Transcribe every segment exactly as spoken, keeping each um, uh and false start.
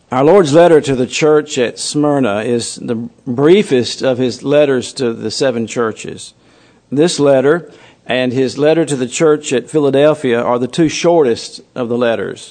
Our Lord's letter to the church at Smyrna is the briefest of his letters to the seven churches. This letter and his letter to the church at Philadelphia are the two shortest of the letters.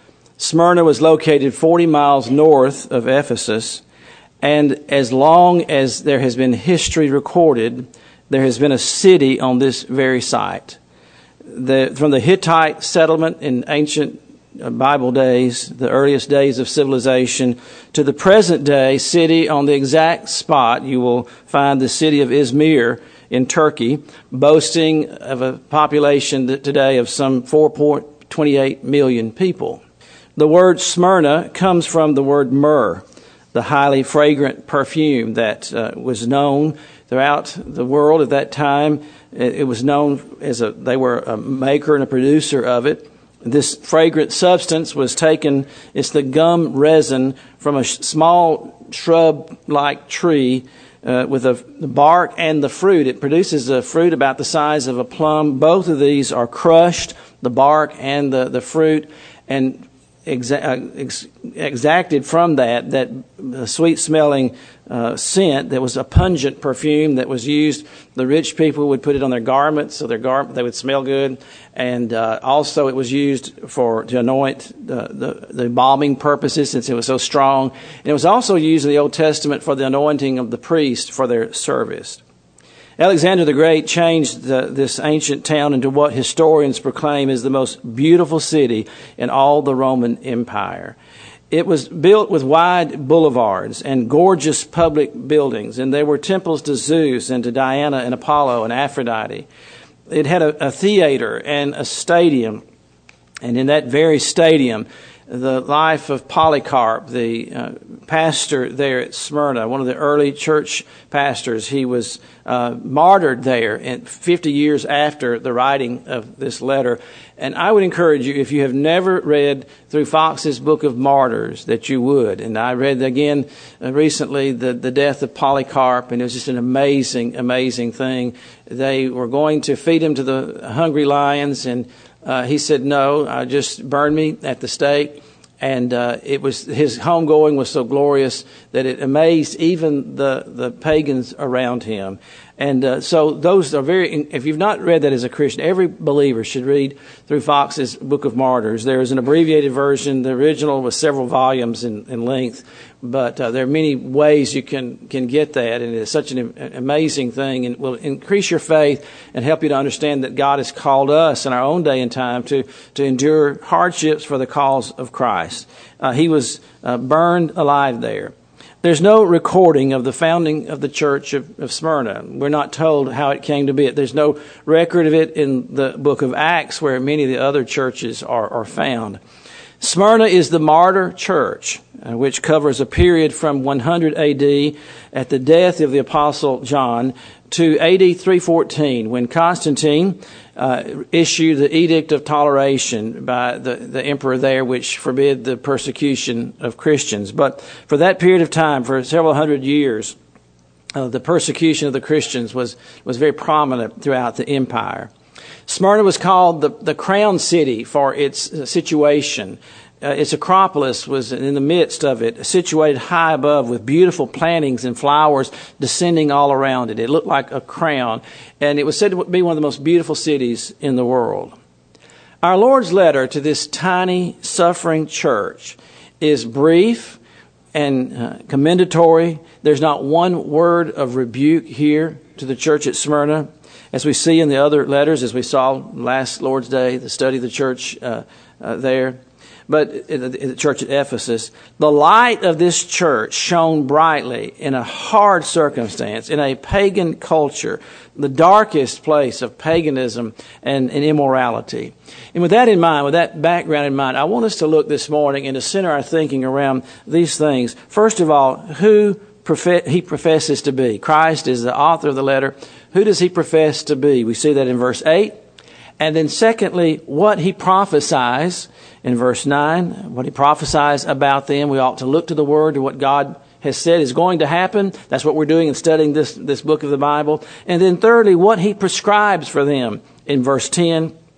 Smyrna was located forty miles north of Ephesus, and as long as there has been history recorded, there has been a city on this very site. The, from the Hittite settlement in ancient Bible days, the earliest days of civilization, to the present day city on the exact spot, you will find the city of Izmir in Turkey, boasting of a population today of some four point two eight million people. The word Smyrna comes from the word myrrh, the highly fragrant perfume that uh, was known throughout the world at that time. It, it was known as a, they were a maker and a producer of it. This fragrant substance was taken, it's the gum resin from a small shrub-like tree uh, with a, the bark and the fruit. It produces a fruit about the size of a plum. Both of these are crushed, the bark and the, the fruit, and exa- ex- exacted from that, that sweet-smelling uh, scent that was a pungent perfume that was used. The rich people would put it on their garments so their gar- they would smell good. And uh, also it was used for to anoint the, the, the embalming purposes since it was so strong. And it was also used in the Old Testament for the anointing of the priest for their service. Alexander the Great changed the, this ancient town into what historians proclaim is the most beautiful city in all the Roman Empire. It was built with wide boulevards and gorgeous public buildings, and there were temples to Zeus and to Diana and Apollo and Aphrodite. It had a, a theater and a stadium, and in that very stadium, the life of Polycarp, the uh, pastor there at Smyrna, one of the early church pastors, he was uh, martyred there and fifty years after the writing of this letter. And I would encourage you, if you have never read through Fox's Book of Martyrs, that you would. And I read again uh, recently the, the death of Polycarp, and it was just an amazing, amazing thing. They were going to feed him to the hungry lions, and Uh, he said, no, uh, just burn me at the stake. And uh, it was his homegoing was so glorious that it amazed even the, the pagans around him. And uh, so those are very, if you've not read that as a Christian, every believer should read through Fox's Book of Martyrs. There is an abbreviated version. The original was several volumes in, in length, but uh, there are many ways you can, can get that. And it's such an amazing thing and will increase your faith and help you to understand that God has called us in our own day and time to, to endure hardships for the cause of Christ. Uh, he was uh, burned alive there. There's no recording of the founding of the church of, of Smyrna. We're not told how it came to be. There's no record of it in the book of Acts where many of the other churches are, are found. Smyrna is the martyr church, uh, which covers a period from one hundred A D at the death of the Apostle John to A D three fourteen when Constantine uh, issued the Edict of Toleration by the, the emperor there, which forbid the persecution of Christians. But for that period of time, for several hundred years, uh, the persecution of the Christians was, was very prominent throughout the empire. Smyrna was called the, the crown city for its uh, situation. Uh, its Acropolis was in the midst of it, situated high above with beautiful plantings and flowers descending all around it. It looked like a crown, and it was said to be one of the most beautiful cities in the world. Our Lord's letter to this tiny, suffering church is brief and uh, commendatory. There's not one word of rebuke here to the church at Smyrna. As we see in the other letters, as we saw last Lord's Day, the study of the church uh, uh, there, but in the, in the church at Ephesus, the light of this church shone brightly in a hard circumstance, in a pagan culture, the darkest place of paganism and, and immorality. And with that in mind, with that background in mind, I want us to look this morning and to center our thinking around these things. First of all, who profe- he professes to be. Christ is the author of the letter. Who does he profess to be? We see that in verse eight. And then secondly, what he prophesies in verse nine, what he prophesies about them. We ought to look to the Word, to what God has said is going to happen. That's what we're doing in studying this, this book of the Bible. And then thirdly, what he prescribes for them in verse ten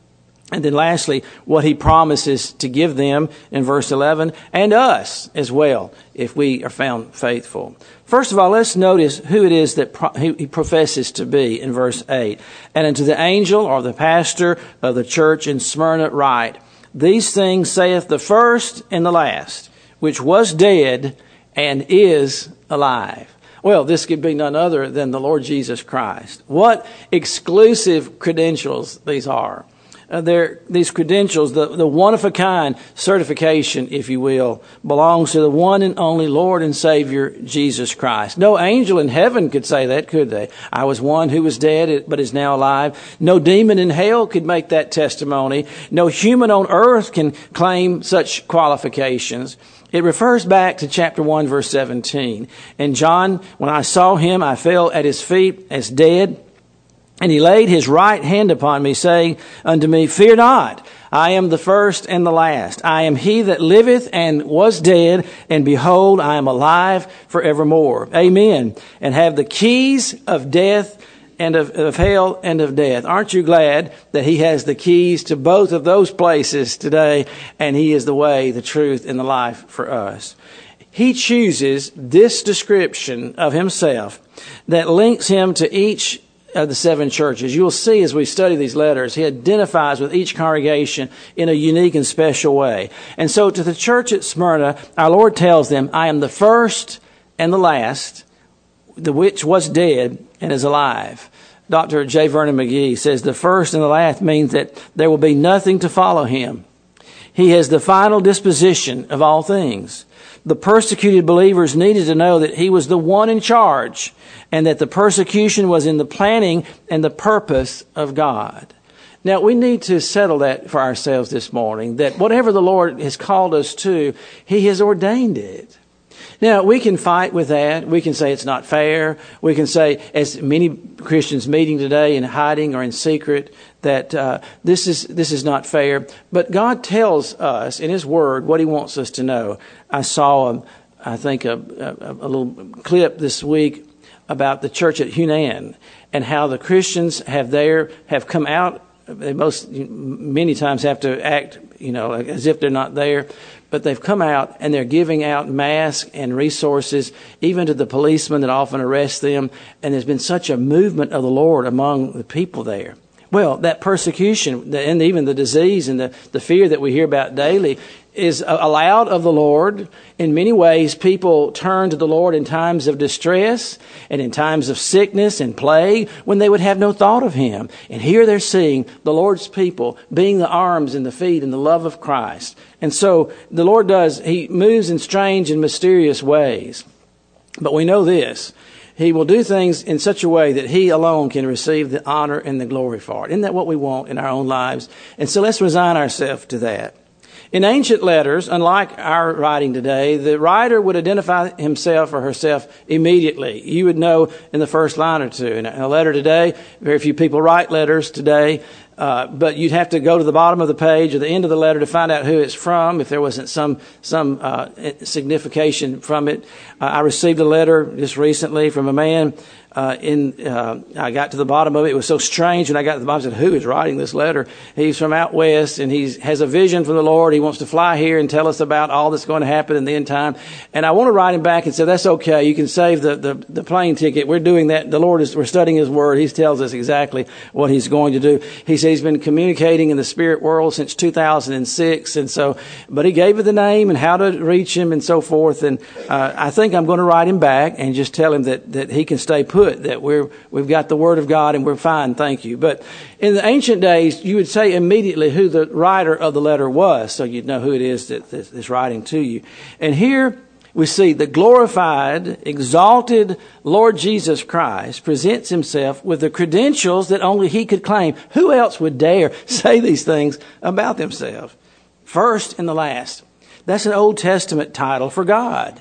And then lastly, what he promises to give them in verse eleven, and us as well, if we are found faithful. First of all, let's notice who it is that pro- he professes to be in verse eight. And unto the angel or the pastor of the church in Smyrna write, these things saith the first and the last, which was dead and is alive. Well, this could be none other than the Lord Jesus Christ. What exclusive credentials these are. Uh, these credentials, the, the one-of-a-kind certification, if you will, belongs to the one and only Lord and Savior, Jesus Christ. No angel in heaven could say that, could they? I was one who was dead but is now alive. No demon in hell could make that testimony. No human on earth can claim such qualifications. It refers back to chapter one, verse seventeen. And John, when I saw him, I fell at his feet as dead. And he laid his right hand upon me, saying unto me, fear not, I am the first and the last. I am he that liveth and was dead, and behold, I am alive forevermore. Amen. And have the keys of death and of, of hell and of death. Aren't you glad that he has the keys to both of those places today, and he is the way, the truth, and the life for us? He chooses this description of himself that links him to each of the seven churches. You'll see as we study these letters, he identifies with each congregation in a unique and special way. And so to the church at Smyrna, our Lord tells them, I am the first and the last, the which was dead and is alive. Doctor J. Vernon McGee says the first and the last means that there will be nothing to follow him. He has the final disposition of all things. The persecuted believers needed to know that he was the one in charge, and that the persecution was in the planning and the purpose of God. Now, we need to settle that for ourselves this morning, that whatever the Lord has called us to, he has ordained it. Now, we can fight with that. We can say it's not fair. We can say, as many Christians meeting today in hiding or in secret, that uh, this is this is not fair. But God tells us in his word what he wants us to know. I saw, a, I think, a, a, a little clip this week about the church at Hunan and how the Christians have there have come out. They most many times have to act, you know, as if they're not there. But they've come out and they're giving out masks and resources, even to the policemen that often arrest them. And there's been such a movement of the Lord among the people there. Well, that persecution and even the disease and the, the fear that we hear about daily is allowed of the Lord. In many ways, people turn to the Lord in times of distress and in times of sickness and plague when they would have no thought of him. And here they're seeing the Lord's people being the arms and the feet and the love of Christ. And so the Lord does, he moves in strange and mysterious ways. But we know this. He will do things in such a way that he alone can receive the honor and the glory for it. Isn't that what we want in our own lives? And so let's resign ourselves to that. In ancient letters, unlike our writing today, the writer would identify himself or herself immediately. You would know in the first line or two. In a letter today, very few people write letters today. Uh, but you'd have to go to the bottom of the page or the end of the letter to find out who it's from, if there wasn't some some uh, signification from it. Uh, I received a letter just recently from a man. Uh, in uh, I got to the bottom of it. It was so strange when I got to the bottom. I said, who is writing this letter? He's from out west, and he has a vision from the Lord. He wants to fly here and tell us about all that's going to happen in the end time. And I want to write him back and say, that's okay. You can save the, the, the plane ticket. We're doing that. The Lord is, we're studying his word. He tells us exactly what he's going to do. He says he's been communicating in the spirit world since two thousand six. And so, but he gave it the name and how to reach him and so forth. And uh, I think I'm going to write him back and just tell him that, that he can stay put. That we're, we've got the Word of God and we're fine, thank you. But in the ancient days, you would say immediately who the writer of the letter was, so you'd know who it is that, that is writing to you. And here we see the glorified, exalted Lord Jesus Christ presents himself with the credentials that only he could claim. Who else would dare say these things about themselves? First and the last. That's an Old Testament title for God.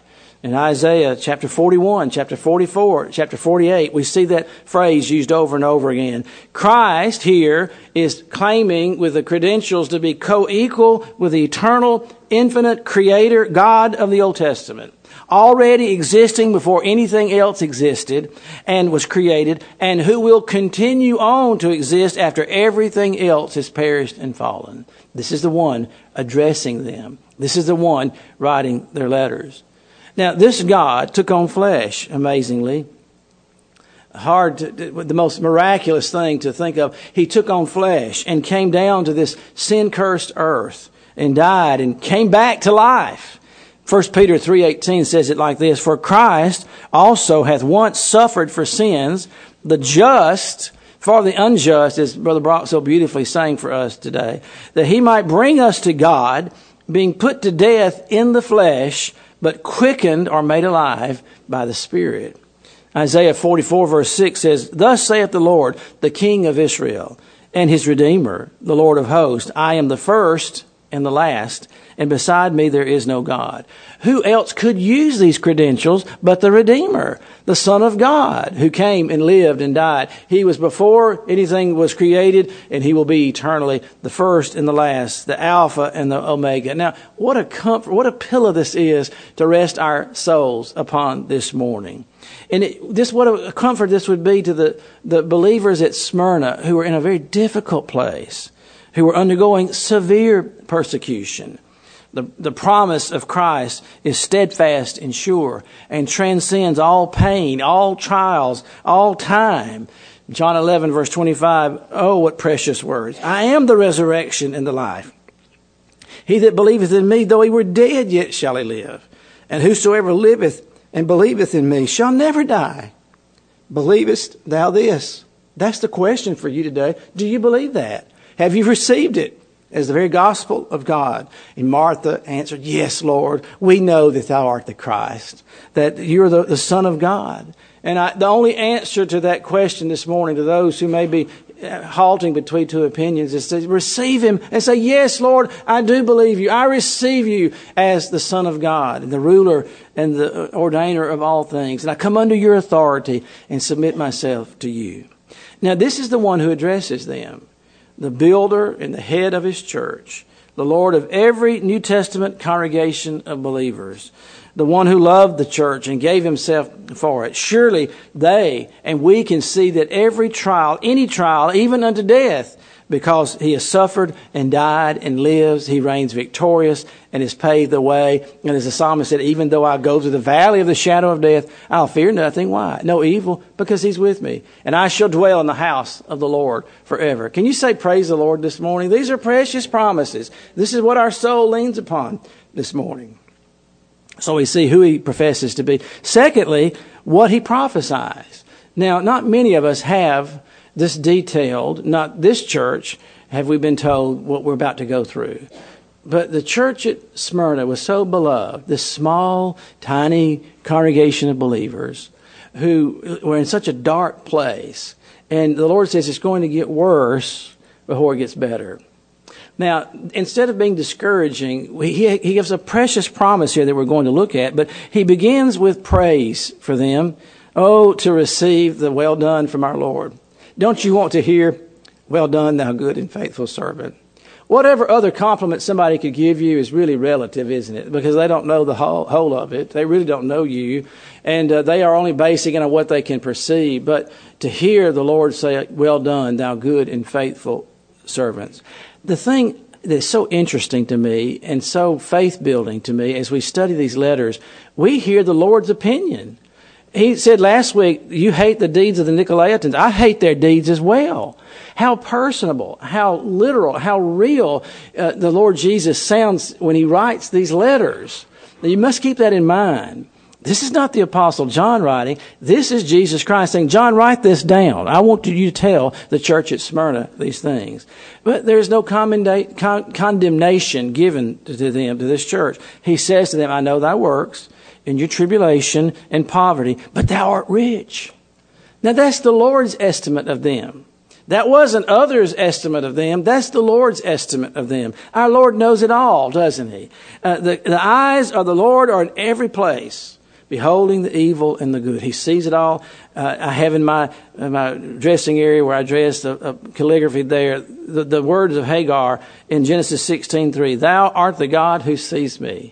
In Isaiah chapter forty-one, chapter forty-four, chapter forty-eight, we see that phrase used over and over again. Christ here is claiming with the credentials to be co-equal with the eternal, infinite creator God of the Old Testament, already existing before anything else existed and was created, and who will continue on to exist after everything else has perished and fallen. This is the one addressing them. This is the one writing their letters. Now, this God took on flesh, amazingly. Hard, to, the most miraculous thing to think of. He took on flesh and came down to this sin-cursed earth and died and came back to life. First Peter three eighteen says it like this: For Christ also hath once suffered for sins, the just for the unjust, as Brother Brock so beautifully sang for us today, that he might bring us to God, being put to death in the flesh, but quickened or made alive by the Spirit. Isaiah forty-four verse six says, Thus saith the Lord, the King of Israel, and his Redeemer, the Lord of hosts, I am the first and the last, and beside me there is no God. Who else could use these credentials but the Redeemer, the Son of God, who came and lived and died? He was before anything was created, and he will be eternally the first and the last, the Alpha and the Omega. Now, what a comfort, what a pillow this is to rest our souls upon this morning. And it, this, what a comfort this would be to the, the believers at Smyrna who were in a very difficult place, who were undergoing severe persecution. The, the promise of Christ is steadfast and sure and transcends all pain, all trials, all time. John eleven verse twenty-five, oh, what precious words. I am the resurrection and the life. He that believeth in me, though he were dead, yet shall he live. And whosoever liveth and believeth in me shall never die. Believest thou this? That's the question for you today. Do you believe that? Have you received it as the very gospel of God? And Martha answered, Yes, Lord, we know that thou art the Christ, that you're the, the Son of God. And I, the only answer to that question this morning to those who may be halting between two opinions is to receive him and say, Yes, Lord, I do believe you. I receive you as the Son of God and the ruler and the ordainer of all things. And I come under your authority and submit myself to you. Now, this is the one who addresses them, the builder and the head of his church, the Lord of every New Testament congregation of believers, the one who loved the church and gave himself for it. Surely they and we can see that every trial, any trial, even unto death, because he has suffered and died and lives, he reigns victorious and has paved the way. And as the psalmist said, even though I go through the valley of the shadow of death, I'll fear nothing. Why? No evil, because he's with me. And I shall dwell in the house of the Lord forever. Can you say praise the Lord this morning? These are precious promises. This is what our soul leans upon this morning. So we see who he professes to be. Secondly, what he prophesies. Now, not many of us have this detailed, not this church, have we been told what we're about to go through. But the church at Smyrna was so beloved, this small, tiny congregation of believers who were in such a dark place. And the Lord says it's going to get worse before it gets better. Now, instead of being discouraging, he, he gives a precious promise here that we're going to look at, but he begins with praise for them. Oh, to receive the well done from our Lord. Don't you want to hear, well done, thou good and faithful servant? Whatever other compliment somebody could give you is really relative, isn't it? Because they don't know the whole, whole of it. They really don't know you. And uh, they are only basing it on what they can perceive. But to hear the Lord say, well done, thou good and faithful servants. The thing that's so interesting to me and so faith-building to me as we study these letters, we hear the Lord's opinion. He said last week, you hate the deeds of the Nicolaitans. I hate their deeds as well. How personable, how literal, how real uh, the Lord Jesus sounds when he writes these letters. Now, you must keep that in mind. This is not the Apostle John writing. This is Jesus Christ saying, John, write this down. I want you to tell the church at Smyrna these things. But there's no commenda- con- condemnation given to them, to this church. He says to them, I know thy works, in your tribulation and poverty, but thou art rich. Now that's the Lord's estimate of them. That wasn't others' estimate of them. That's the Lord's estimate of them. Our Lord knows it all, doesn't he? Uh, the, the eyes of the Lord are in every place, beholding the evil and the good. He sees it all. Uh, I have in my in my dressing area where I dressed a, a calligraphy there, the, the words of Hagar in Genesis sixteen three. Thou art the God who sees me.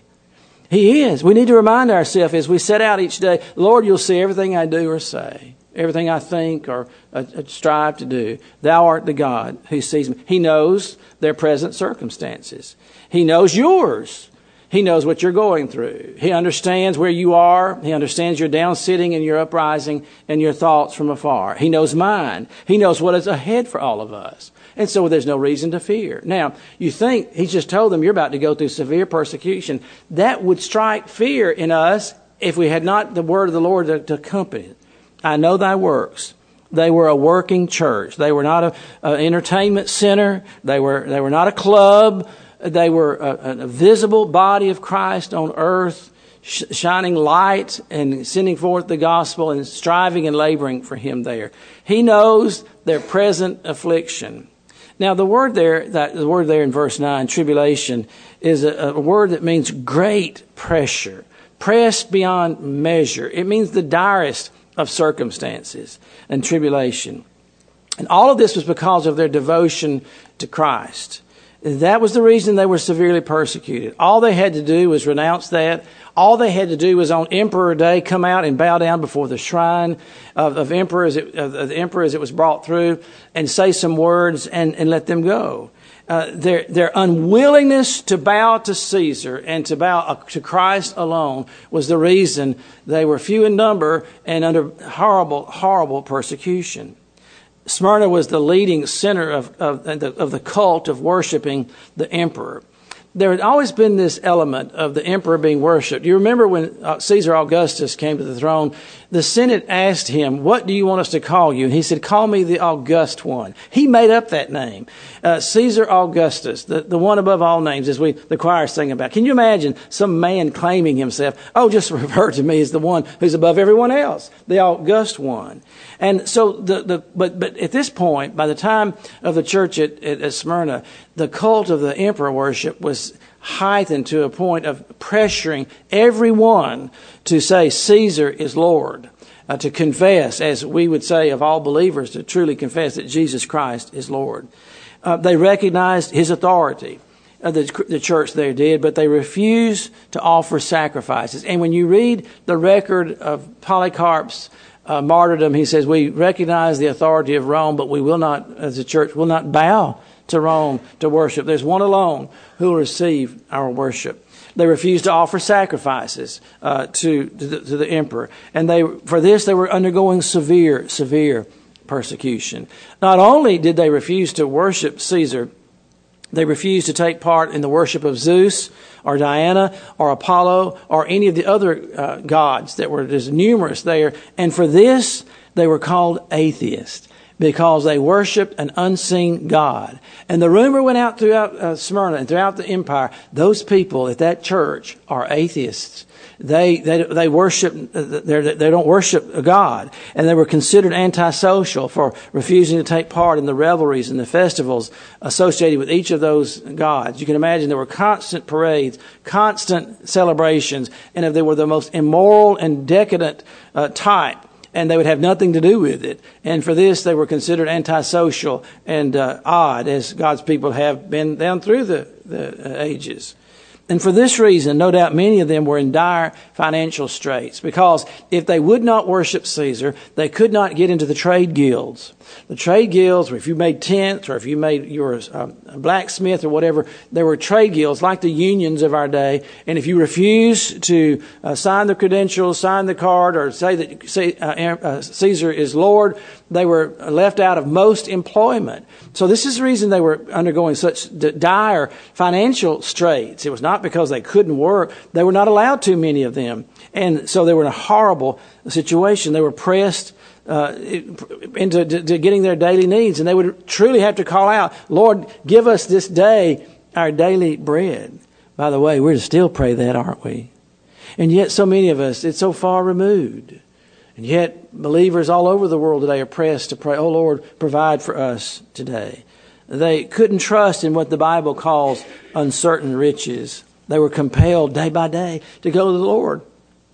He is. We need to remind ourselves as we set out each day, Lord, you'll see everything I do or say, everything I think or uh, strive to do. Thou art the God who sees me. He knows their present circumstances. He knows yours. He knows what you're going through. He understands where you are. He understands your down sitting and your uprising and your thoughts from afar. He knows mine. He knows what is ahead for all of us. And so there's no reason to fear. Now, you think he just told them you're about to go through severe persecution. That would strike fear in us if we had not the word of the Lord to, to accompany it. I know thy works. They were a working church. They were not an entertainment center. They were, they were not a club. They were a, a visible body of Christ on earth, sh- shining light and sending forth the gospel and striving and laboring for him there. He knows their present affliction. Now, the word there, that the word there in verse nine, tribulation, is a, a word that means great pressure, pressed beyond measure. It means the direst of circumstances and tribulation. And all of this was because of their devotion to Christ. That was the reason they were severely persecuted. All they had to do was renounce that. All they had to do was on Emperor Day come out and bow down before the shrine of, of, emperor as it, of the emperor as it was brought through and say some words and, and let them go. Uh, their, their unwillingness to bow to Caesar and to bow to Christ alone was the reason they were few in number and under horrible, horrible persecution. Smyrna was the leading center of, of, the, of the cult of worshiping the emperor. There had always been this element of the emperor being worshipped. You remember when Caesar Augustus came to the throne, the Senate asked him, what do you want us to call you? And he said, call me the August One. He made up that name. Uh, Caesar Augustus, the, the one above all names, as we the choir sing about. Can you imagine some man claiming himself, oh, just refer to me as the one who's above everyone else, the August One. And so, the, the but but at this point, by the time of the church at, at, at Smyrna, the cult of the emperor worship was heightened to a point of pressuring everyone to say Caesar is Lord, uh, to confess, as we would say of all believers, to truly confess that Jesus Christ is Lord. Uh, they recognized his authority. Uh, the, the church there did, but they refused to offer sacrifices. And when you read the record of Polycarp's uh, martyrdom, he says, we recognize the authority of Rome, but we will not, as a church, will not bow to Rome to worship. There's one alone who will receive our worship. They refused to offer sacrifices uh, to, to, the, to the emperor. And they, for this, they were undergoing severe, severe persecution. Not only did they refuse to worship Caesar, they refused to take part in the worship of Zeus or Diana or Apollo or any of the other uh, gods that were just numerous there. And for this, they were called atheists, because they worshipped an unseen God. And the rumor went out throughout uh, Smyrna and throughout the empire, those people at that church are atheists. They they they worship, they they don't worship a God. And they were considered antisocial for refusing to take part in the revelries and the festivals associated with each of those gods. You can imagine there were constant parades, constant celebrations, and if they were the most immoral and decadent uh, type, and they would have nothing to do with it. And for this, they were considered antisocial and uh, odd, as God's people have been down through the, the uh, ages. And for this reason, no doubt many of them were in dire financial straits, because if they would not worship Caesar, they could not get into the trade guilds. The trade guilds, or if you made tents, or if you made you were a blacksmith or whatever, there were trade guilds like the unions of our day. And if you refused to uh, sign the credentials, sign the card, or say that say, uh, uh, Caesar is Lord, they were left out of most employment. So this is the reason they were undergoing such dire financial straits. It was not because they couldn't work. They were not allowed to, many of them. And so they were in a horrible situation. They were pressed uh, into to, to getting their daily needs. And they would truly have to call out, Lord, give us this day our daily bread. By the way, we're to still pray that, aren't we? And yet so many of us, it's so far removed. And yet believers all over the world today are pressed to pray, oh Lord, provide for us today. They couldn't trust in what the Bible calls uncertain riches. They were compelled day by day to go to the Lord.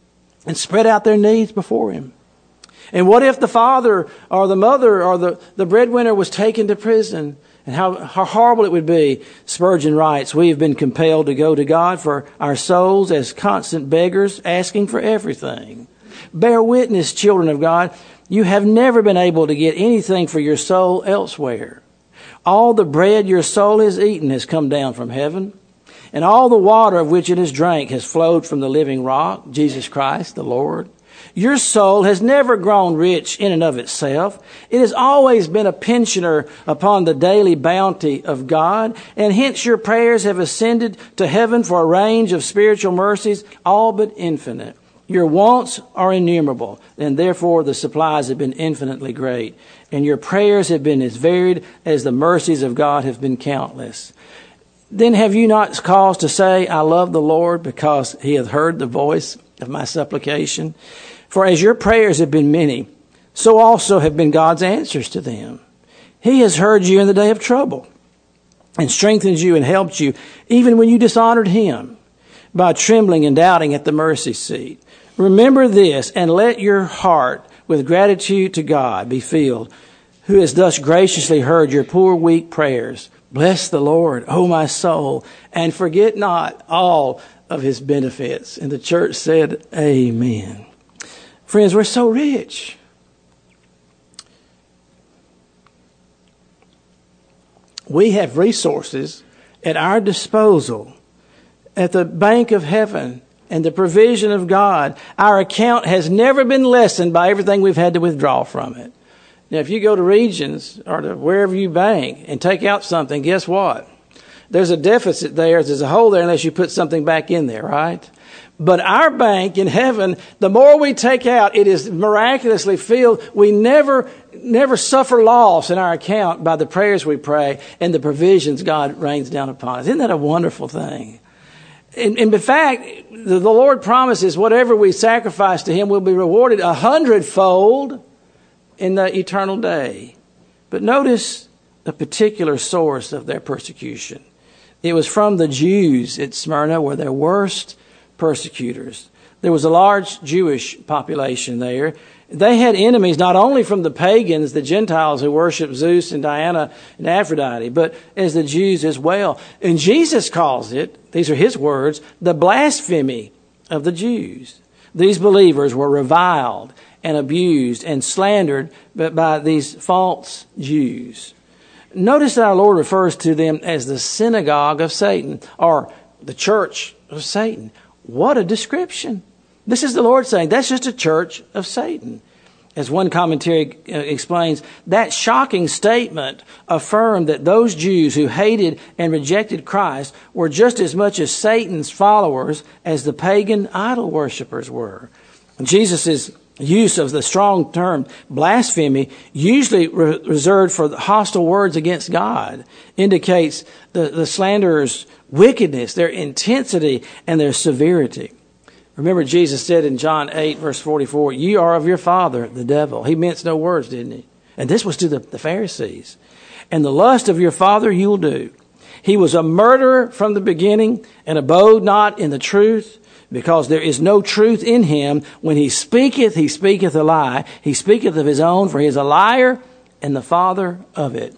and spread out their needs before him. And what if the father or the mother or the, the breadwinner was taken to prison? And how, how horrible it would be. Spurgeon writes, we have been compelled to go to God for our souls as constant beggars, asking for everything. Bear witness, children of God, you have never been able to get anything for your soul elsewhere. All the bread your soul has eaten has come down from heaven, and all the water of which it has drank has flowed from the living rock, Jesus Christ, the Lord. Your soul has never grown rich in and of itself. It has always been a pensioner upon the daily bounty of God, and hence your prayers have ascended to heaven for a range of spiritual mercies, all but infinite. Your wants are innumerable, and therefore the supplies have been infinitely great, and your prayers have been as varied as the mercies of God have been countless. Then have you not cause to say, I love the Lord, because he hath heard the voice of my supplication? For as your prayers have been many, so also have been God's answers to them. He has heard you in the day of trouble, and strengthened you and helped you, even when you dishonored him, by trembling and doubting at the mercy seat. Remember this, and let your heart with gratitude to God be filled, who has thus graciously heard your poor weak prayers. Bless the Lord, O my soul, and forget not all of his benefits. And the church said, amen. Friends, we're so rich. We have resources at our disposal at the bank of heaven and the provision of God. Our account has never been lessened by everything we've had to withdraw from it. Now, if you go to Regions or to wherever you bank and take out something, guess what? There's a deficit there. There's a hole there unless you put something back in there, right? But our bank in heaven, the more we take out, it is miraculously filled. We never, never suffer loss in our account by the prayers we pray and the provisions God rains down upon us. Isn't that a wonderful thing? And, and in fact, the, the Lord promises whatever we sacrifice to him will be rewarded a hundredfold in the eternal day. But notice the particular source of their persecution. It was from the Jews at Smyrna, were their worst persecutors. There was a large Jewish population there. They had enemies not only from the pagans, the Gentiles who worship Zeus and Diana and Aphrodite, but as the Jews as well. And Jesus calls it, these are his words, the blasphemy of the Jews. These believers were reviled and abused and slandered by these false Jews. Notice that our Lord refers to them as the synagogue of Satan, or the church of Satan. What a description. This is the Lord saying, that's just a church of Satan. As one commentary explains, that shocking statement affirmed that those Jews who hated and rejected Christ were just as much as Satan's followers as the pagan idol worshippers were. Jesus' use of the strong term blasphemy, usually re- reserved for hostile words against God, indicates the, the slanderer's wickedness, their intensity, and their severity. Remember, Jesus said in John eight, verse forty-four, "You are of your father, the devil." He minced no words, didn't he? And this was to the, the Pharisees. "And the lust of your father you'll do. He was a murderer from the beginning and abode not in the truth, because there is no truth in him. When he speaketh, he speaketh a lie. He speaketh of his own, for he is a liar and the father of it."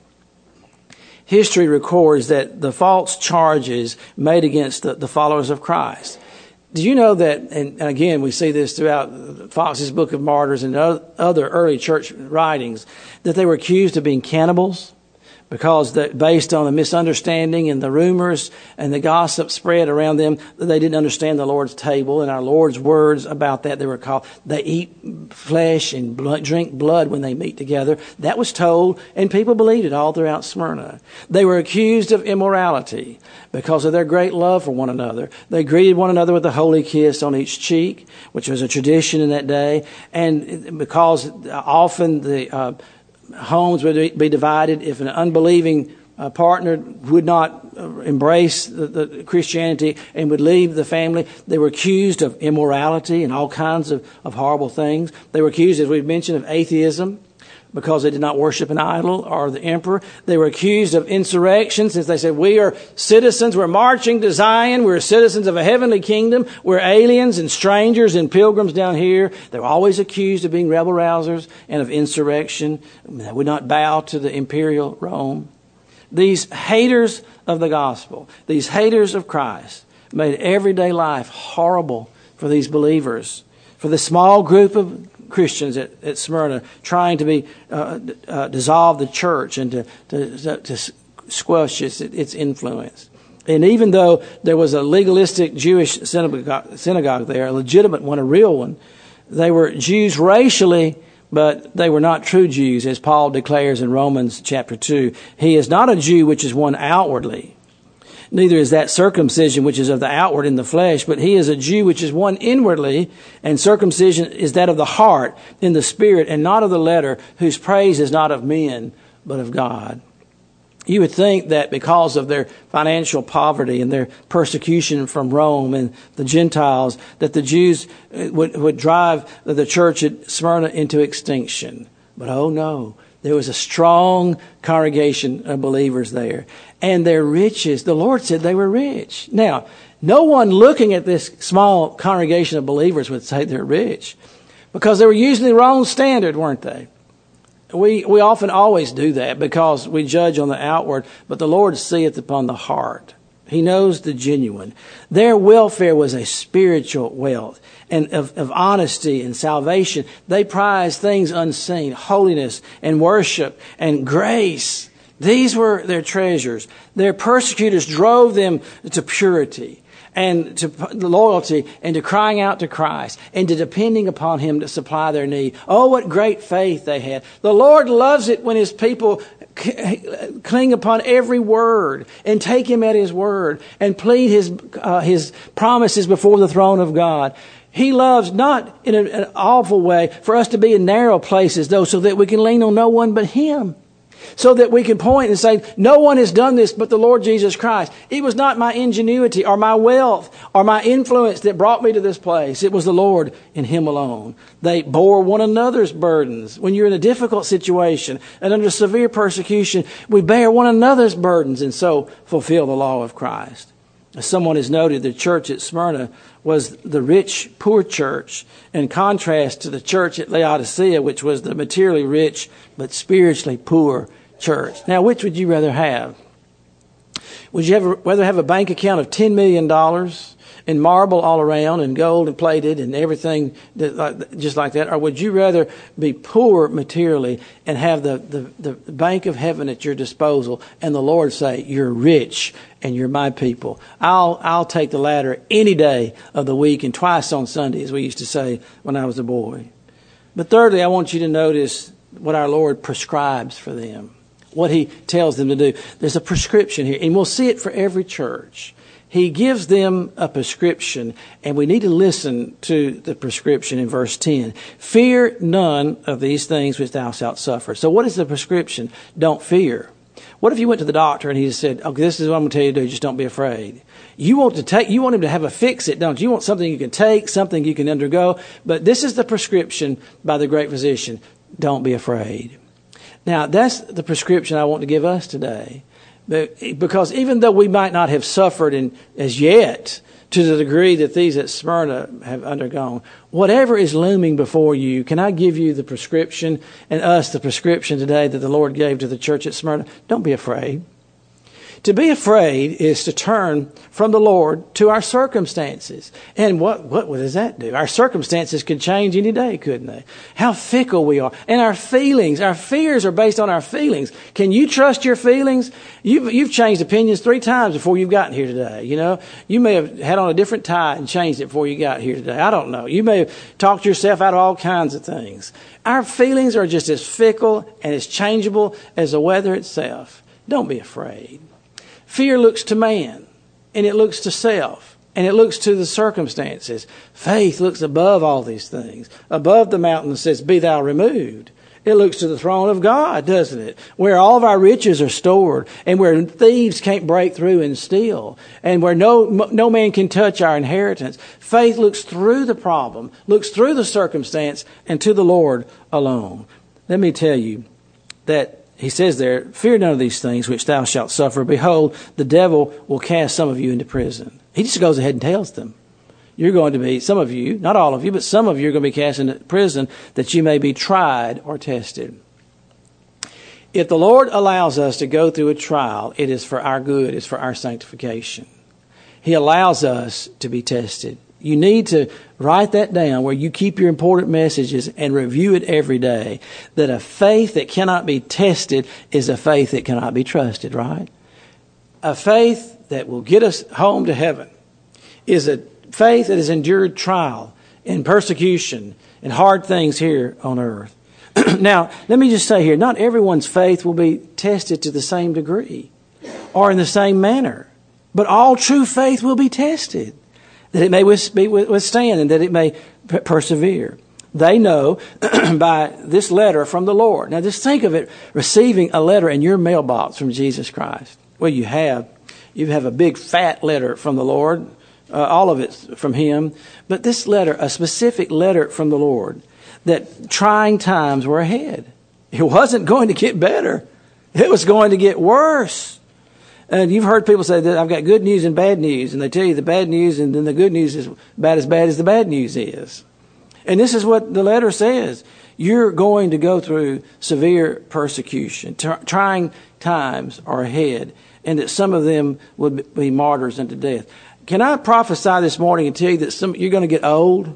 History records that the false charges made against the, the followers of Christ. Do you know that, and again, we see this throughout Fox's Book of Martyrs and other early church writings, that they were accused of being cannibals? Because that based on the misunderstanding and the rumors and the gossip spread around them, that they didn't understand the Lord's table. And our Lord's words about that, they were called, they eat flesh and blood, drink blood when they meet together. That was told, and people believed it all throughout Smyrna. They were accused of immorality because of their great love for one another. They greeted one another with a holy kiss on each cheek, which was a tradition in that day. And because often the uh, homes would be divided if an unbelieving uh, partner would not uh, embrace the, the Christianity and would leave the family. They were accused of immorality and all kinds of, of horrible things. They were accused, as we've mentioned, of atheism. because they did not worship an idol or the emperor. They were accused of insurrection since they said, we are citizens, we're marching to Zion, we're citizens of a heavenly kingdom, we're aliens and strangers and pilgrims down here. They were always accused of being rebel rousers and of insurrection. They would not bow to the imperial Rome. These haters of the gospel, these haters of Christ, made everyday life horrible for these believers, for the small group of Christians at, at Smyrna trying to be uh, uh, dissolve the church and to, to, to squelch its, its influence. And even though there was a legalistic Jewish synagogue, synagogue there, a legitimate one, a real one, they were Jews racially, but they were not true Jews, as Paul declares in Romans chapter two. He is not a Jew which is one outwardly. Neither is that circumcision which is of the outward in the flesh, but he is a Jew which is one inwardly, and circumcision is that of the heart in the spirit and not of the letter, whose praise is not of men, but of God. You would think that because of their financial poverty and their persecution from Rome and the Gentiles, that the Jews would, would drive the church at Smyrna into extinction. But oh no, there was a strong congregation of believers there. And their riches, the Lord said they were rich. Now, no one looking at this small congregation of believers would say they're rich, because they were using the wrong standard, weren't they? We we often always do that because we judge on the outward, but the Lord seeth upon the heart. He knows the genuine. Their welfare was a spiritual wealth and of, of honesty and salvation. They prized things unseen, holiness and worship and grace. These were their treasures. Their persecutors drove them to purity and to loyalty and to crying out to Christ and to depending upon Him to supply their need. Oh, what great faith they had. The Lord loves it when His people cling upon every word and take Him at His word and plead His, uh, His promises before the throne of God. He loves not in an, an awful way for us to be in narrow places, though, so that we can lean on no one but Him. So that we can point and say, no one has done this but the Lord Jesus Christ. It was not my ingenuity or my wealth or my influence that brought me to this place. It was the Lord and Him alone. They bore one another's burdens. When you're in a difficult situation and under severe persecution, we bear one another's burdens and so fulfill the law of Christ. As someone has noted, the church at Smyrna was the rich, poor church, in contrast to the church at Laodicea, which was the materially rich but spiritually poor church. Now, which would you rather have? Would you have, rather have a bank account of ten million dollars in marble all around and gold and plated and everything that, just like that? Or would you rather be poor materially and have the, the, the bank of heaven at your disposal and the Lord say, you're rich and you're my people? I'll, I'll take the latter any day of the week and twice on Sunday, as we used to say when I was a boy. But thirdly, I want you to notice what our Lord prescribes for them, what He tells them to do. There's a prescription here, and we'll see it for every church. He gives them a prescription, and we need to listen to the prescription in verse ten. Fear none of these things which thou shalt suffer. So what is the prescription? Don't fear. What if you went to the doctor and he said, okay, this is what I'm going to tell you to do, just don't be afraid. You want to take, you want him to have a fix-it, don't you? You want something you can take, something you can undergo. But this is the prescription by the great physician. Don't be afraid. Now, that's the prescription I want to give us today. Because even though we might not have suffered in, as yet to the degree that these at Smyrna have undergone, whatever is looming before you, can I give you the prescription and us the prescription today that the Lord gave to the church at Smyrna? Don't be afraid. To be afraid is to turn from the Lord to our circumstances. And what, what, what does that do? Our circumstances could change any day, couldn't they? How fickle we are. And our feelings, our fears are based on our feelings. Can you trust your feelings? You've, you've changed opinions three times before you've gotten here today. You know, you may have had on a different tie and changed it before you got here today. I don't know. You may have talked yourself out of all kinds of things. Our feelings are just as fickle and as changeable as the weather itself. Don't be afraid. Fear looks to man, and it looks to self, and it looks to the circumstances. Faith looks above all these things. Above the mountain that says, be thou removed. It looks to the throne of God, doesn't it? Where all of our riches are stored, and where thieves can't break through and steal, and where no, no man can touch our inheritance. Faith looks through the problem, looks through the circumstance, and to the Lord alone. let me tell you that he says there, fear none of these things which thou shalt suffer. Behold, the devil will cast some of you into prison. He just goes ahead and tells them, you're going to be, some of you, not all of you, but some of you are going to be cast into prison that you may be tried or tested. If the Lord allows us to go through a trial, it is for our good, it's for our sanctification. He allows us to be tested. You need to write that down where you keep your important messages and review it every day. That a faith that cannot be tested is a faith that cannot be trusted, right? A faith that will get us home to heaven is a faith that has endured trial and persecution and hard things here on earth. Now, let me just say here, not everyone's faith will be tested to the same degree or in the same manner. But all true faith will be tested, that it may withstand and that it may persevere. They know by this letter from the Lord. Now just think of it, receiving a letter in your mailbox from Jesus Christ. Well, you have. You have a big fat letter from the Lord, uh, all of it from Him. But this letter, a specific letter from the Lord, that trying times were ahead. It wasn't going to get better. It was going to get worse. And you've heard people say that I've got good news and bad news, and they tell you the bad news, and then the good news is about as bad as the bad news is. And this is what the letter says. You're going to go through severe persecution. T- trying times are ahead, and that some of them would be martyrs unto death. Can I prophesy this morning and tell you that some, you're going to get old,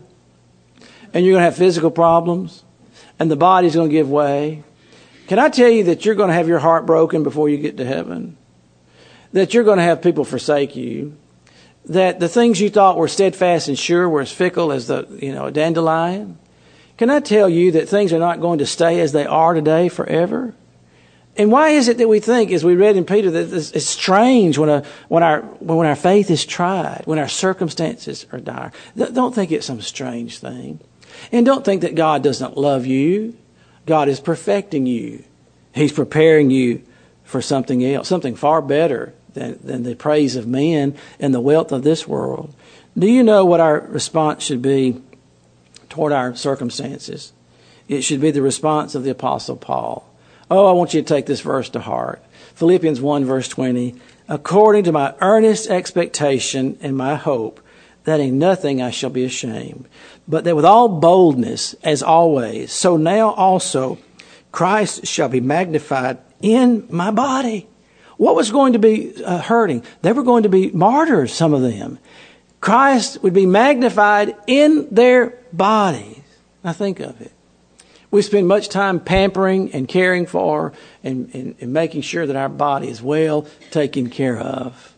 and you're going to have physical problems, and the body's going to give way? Can I tell you that you're going to have your heart broken before you get to heaven? That you're going to have people forsake you, that the things you thought were steadfast and sure were as fickle as the, you know, a dandelion. Can I tell you that things are not going to stay as they are today forever? And why is it that we think, as we read in Peter, that it's strange when a, when our when our faith is tried, when our circumstances are dire? Don't think it's some strange thing, and don't think that God doesn't love you. God is perfecting you. He's preparing you for something else, something far better than, than the praise of men and the wealth of this world. Do you know what our response should be toward our circumstances? It should be the response of the Apostle Paul. Oh, I want you to take this verse to heart. Philippians one, verse twenty. According to my earnest expectation and my hope, that in nothing I shall be ashamed, but that with all boldness, as always, so now also Christ shall be magnified in my body. What was going to be uh, hurting? They were going to be martyrs, some of them. Christ would be magnified in their bodies. Now think of it. We spend much time pampering and caring for and, and, and making sure that our body is well taken care of.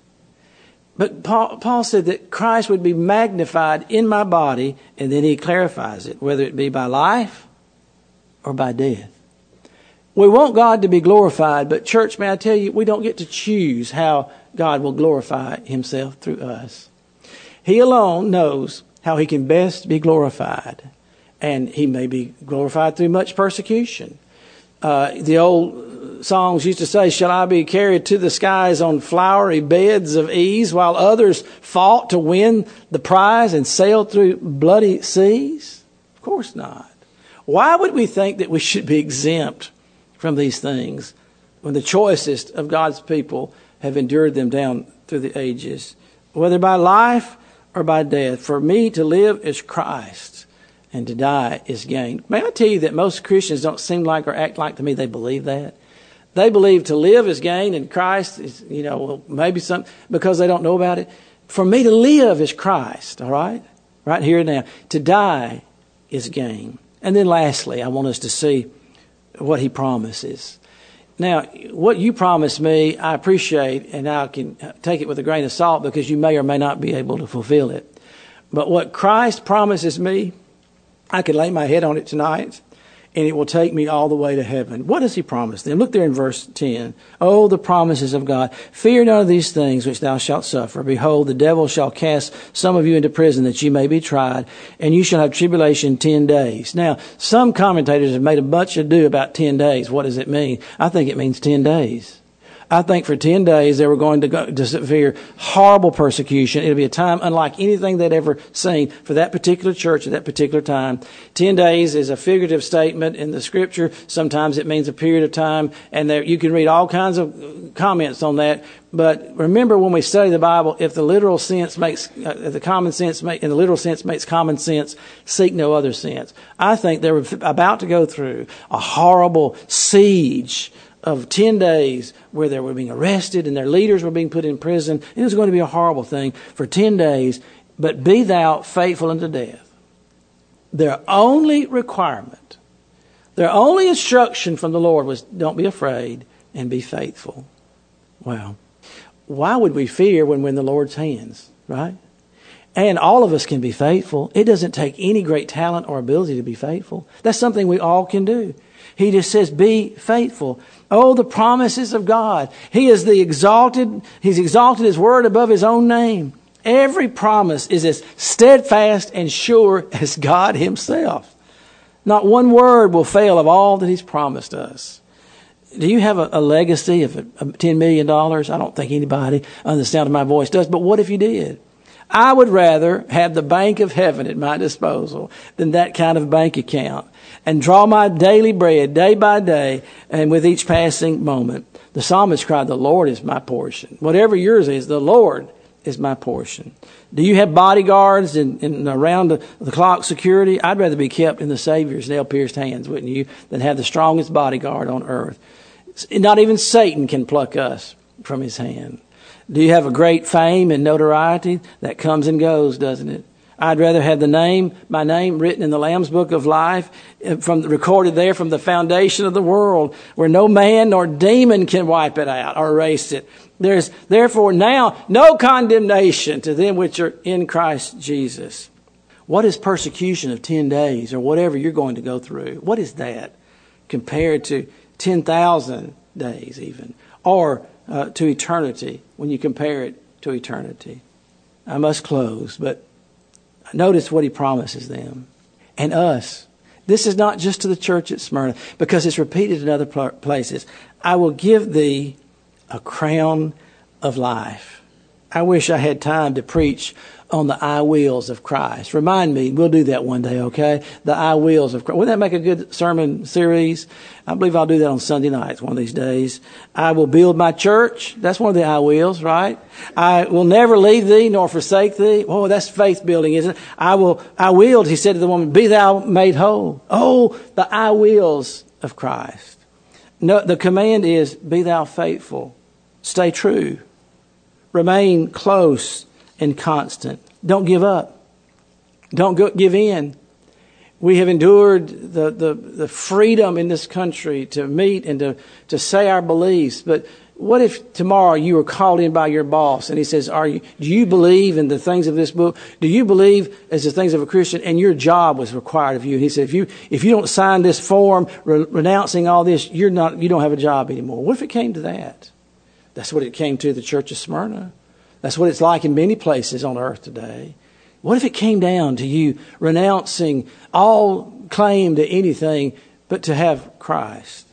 But Paul, Paul said that Christ would be magnified in my body, and then he clarifies it, whether it be by life or by death. We want God to be glorified, but church, may I tell you, we don't get to choose how God will glorify Himself through us. He alone knows how He can best be glorified, and He may be glorified through much persecution. Uh, the old songs used to say, shall I be carried to the skies on flowery beds of ease, while others fought to win the prize and sailed through bloody seas? Of course not. Why would we think that we should be exempt from these things when the choicest of God's people have endured them down through the ages, whether by life or by death? For me to live is Christ, and to die is gain. May I tell you that most Christians don't seem like or act like to me they believe that. They believe to live is gain, and Christ is, you know, well, maybe some, because they don't know about it. For me to live is Christ, all right? Right here and now. To die is gain. And then lastly, I want us to see what He promises. Now, what you promise me, I appreciate, and I can take it with a grain of salt because you may or may not be able to fulfill it. But what Christ promises me, I can lay my head on it tonight, and it will take me all the way to heaven. What does He promise them? Look there in verse ten. Oh, the promises of God. Fear none of these things which thou shalt suffer. Behold, the devil shall cast some of you into prison that ye may be tried, and you shall have tribulation ten days. Now, some commentators have made a much ado about ten days. What does it mean? I think it means ten days. I think for ten days they were going to go to severe, horrible persecution. It'll be a time unlike anything they'd ever seen for that particular church at that particular time. Ten days is a figurative statement in the Scripture. Sometimes it means a period of time, and there, you can read all kinds of comments on that. But remember, when we study the Bible, if the literal sense makes uh, the common sense, make, in the literal sense makes common sense, seek no other sense. I think they were about to go through a horrible siege of ten days where they were being arrested and their leaders were being put in prison. It was going to be a horrible thing for ten days. But be thou faithful unto death. Their only requirement, their only instruction from the Lord was, don't be afraid and be faithful. Wow. Why would we fear when we're in the Lord's hands, right? And all of us can be faithful. It doesn't take any great talent or ability to be faithful. That's something we all can do. He just says, be faithful. Oh, the promises of God. He is the exalted, He's exalted His word above His own name. Every promise is as steadfast and sure as God Himself. Not one word will fail of all that He's promised us. Do you have a, a legacy of ten million dollars? I don't think anybody under the sound of my voice does, but what if you did? I would rather have the bank of heaven at my disposal than that kind of bank account, and draw my daily bread day by day and with each passing moment. The psalmist cried, the Lord is my portion. Whatever yours is, the Lord is my portion. Do you have bodyguards and, and around the, the clock security? I'd rather be kept in the Savior's nail-pierced hands, wouldn't you, than have the strongest bodyguard on earth. Not even Satan can pluck us from his hand. Do you have a great fame and notoriety? That comes and goes, doesn't it? I'd rather have the name, my name written in the Lamb's Book of Life, from recorded there from the foundation of the world, where no man nor demon can wipe it out or erase it. There's therefore now no condemnation to them which are in Christ Jesus. What is persecution of ten days or whatever you're going to go through? What is that compared to ten thousand days even, or uh, to eternity when you compare it to eternity? I must close, but notice what he promises them and us. This is not just to the church at Smyrna, because it's repeated in other places. I will give thee a crown of life. I wish I had time to preach on the I wills of Christ. Remind me, we'll do that one day, okay? The I wills of Christ. Wouldn't that make a good sermon series? I believe I'll do that on Sunday nights one of these days. I will build my church. That's one of the I wills, right? I will never leave thee nor forsake thee. Oh, that's faith building, isn't it? I will, I willed, he said to the woman, be thou made whole. Oh, the I wills of Christ. No, the command is, be thou faithful. Stay true. Remain close and constant. Don't give up. Don't go, give in. We have endured the, the, the freedom in this country to meet and to, to say our beliefs. But what if tomorrow you were called in by your boss and he says, "Are you? Do you believe in the things of this book? Do you believe as the things of a Christian?" And your job was required of you. And he said, "If you if you don't sign this form re- renouncing all this, you're not. You don't have a job anymore." What if it came to that? That's what it came to the church of Smyrna. That's what it's like in many places on earth today. What if it came down to you renouncing all claim to anything but to have Christ?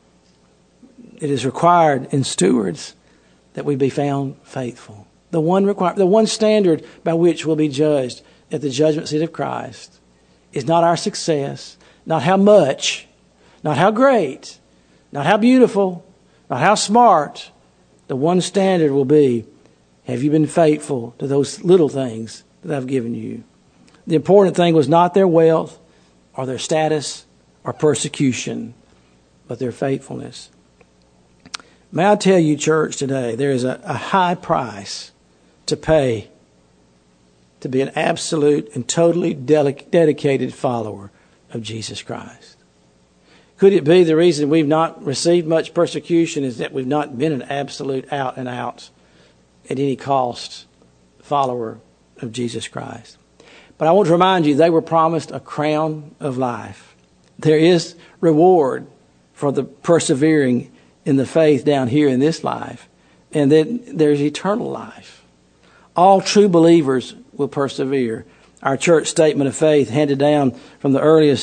It is required in stewards that we be found faithful. The one require, the one standard by which we'll be judged at the judgment seat of Christ is not our success, not how much, not how great, not how beautiful, not how smart. The one standard will be, have you been faithful to those little things that I've given you? The important thing was not their wealth or their status or persecution, but their faithfulness. May I tell you, church, today, there is a, a high price to pay to be an absolute and totally delic- dedicated follower of Jesus Christ. Could it be the reason we've not received much persecution is that we've not been an absolute out and out, at any cost, follower of Jesus Christ? But I want to remind you, they were promised a crown of life. There is reward for the persevering in the faith down here in this life, and then there's eternal life. All true believers will persevere. Our church statement of faith, handed down from the earliest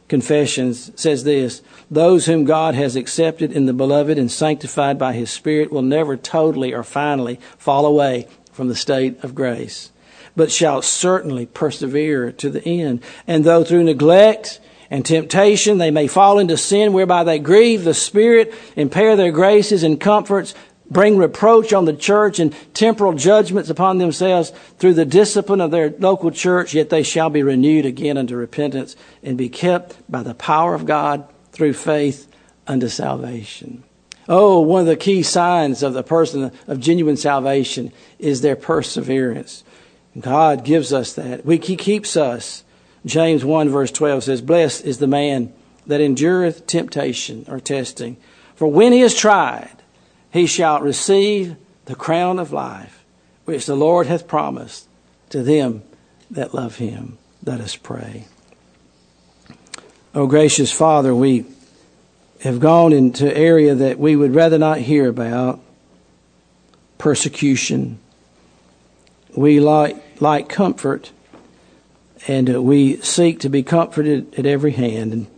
Confessions says this: those whom God has accepted in the beloved and sanctified by his Spirit will never totally or finally fall away from the state of grace, but shall certainly persevere to the end. And though through neglect and temptation they may fall into sin, whereby they grieve the Spirit, impair their graces and comforts, bring reproach on the church and temporal judgments upon themselves through the discipline of their local church, yet they shall be renewed again unto repentance and be kept by the power of God through faith unto salvation. Oh, one of the key signs of the person of genuine salvation is their perseverance. God gives us that. We, he keeps us. James one verse twelve says, blessed is the man that endureth temptation or testing. For when he is tried, he shall receive the crown of life, which the Lord hath promised to them that love him. Let us pray. Oh, gracious Father, we have gone into an area that we would rather not hear about, persecution. We like, like comfort, and uh, we seek to be comforted at every hand. And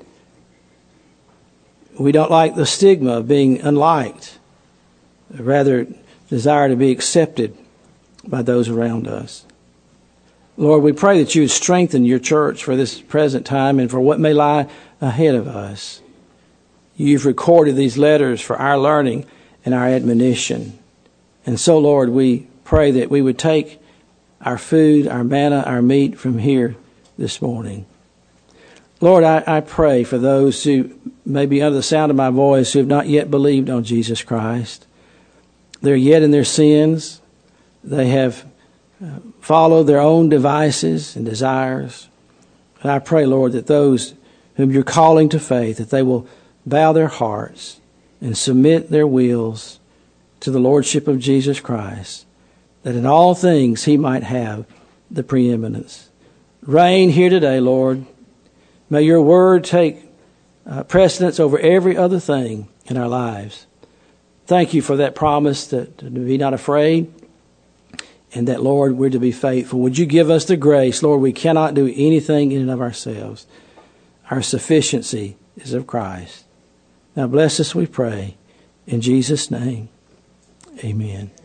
we don't like the stigma of being unliked, rather desire to be accepted by those around us. Lord, we pray that you would strengthen your church for this present time and for what may lie ahead of us. You've recorded these letters for our learning and our admonition. And so, Lord, we pray that we would take our food, our manna, our meat from here this morning. Lord, I, I pray for those who may be under the sound of my voice who have not yet believed on Jesus Christ. They're yet in their sins. They have uh, followed their own devices and desires. And I pray, Lord, that those whom you're calling to faith, that they will bow their hearts and submit their wills to the Lordship of Jesus Christ, that in all things he might have the preeminence. Reign here today, Lord. May your word take uh, precedence over every other thing in our lives. Thank you for that promise that to be not afraid, and that, Lord, we're to be faithful. Would you give us the grace? Lord, we cannot do anything in and of ourselves. Our sufficiency is of Christ. Now bless us, we pray. In Jesus' name, amen.